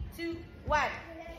2, 1.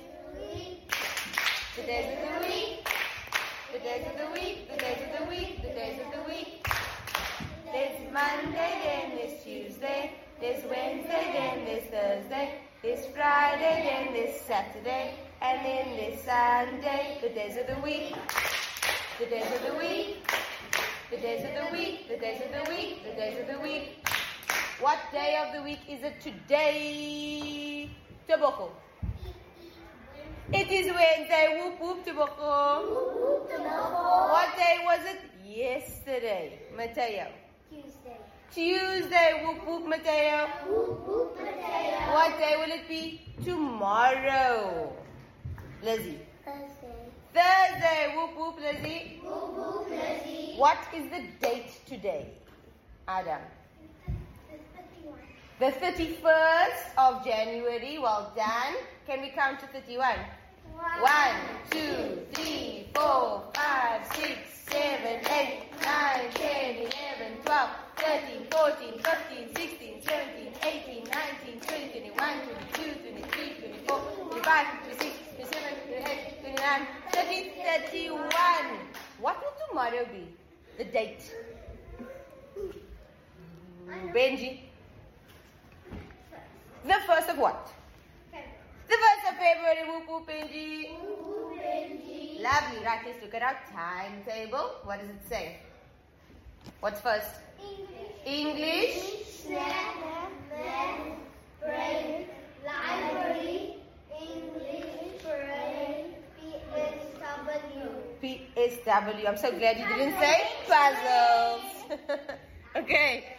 The days of the week. The days of the week. The days of the week. The days of the week. There's Monday, then there's Tuesday. There's Wednesday, then there's Thursday. There's Friday, then there's Saturday. And then there's Sunday. The days of the week. The days of the week. The days of the week. The days of the week. The days of the week. What day of the week is it today? Toboko. It is Wednesday. Whoop whoop Toboko. Whoop whoop Toboko. What day was it? Yesterday. Mateo. Tuesday. Tuesday. Whoop whoop Mateo. Whoop whoop Mateo. What day will it be? Tomorrow. Lizzie. Thursday. Thursday. Whoop whoop Lizzie. Whoop whoop Lizzie. What is the date today? Adam. The 31st of January. Well done. Can we count to 31? 1, 2, 3, 4, 5, 6, 7, 8, 9, 10, 11, 12, 13, 14, 15, 16, 17, 18, 19, 20, 21, 22, 23, 24, 25, 26, 27, 28, 29, 30, 31. What will tomorrow be? The date. Benji. The 1st of what? The 1st of February. Whoop whoop Benji. Whoop whoop Benji. Lovely. Right, let's look at our timetable. What does it say? What's first? English. Snack, math, brain, library, English, brain, PSW. PSW. I'm so glad you didn't say puzzles. Okay.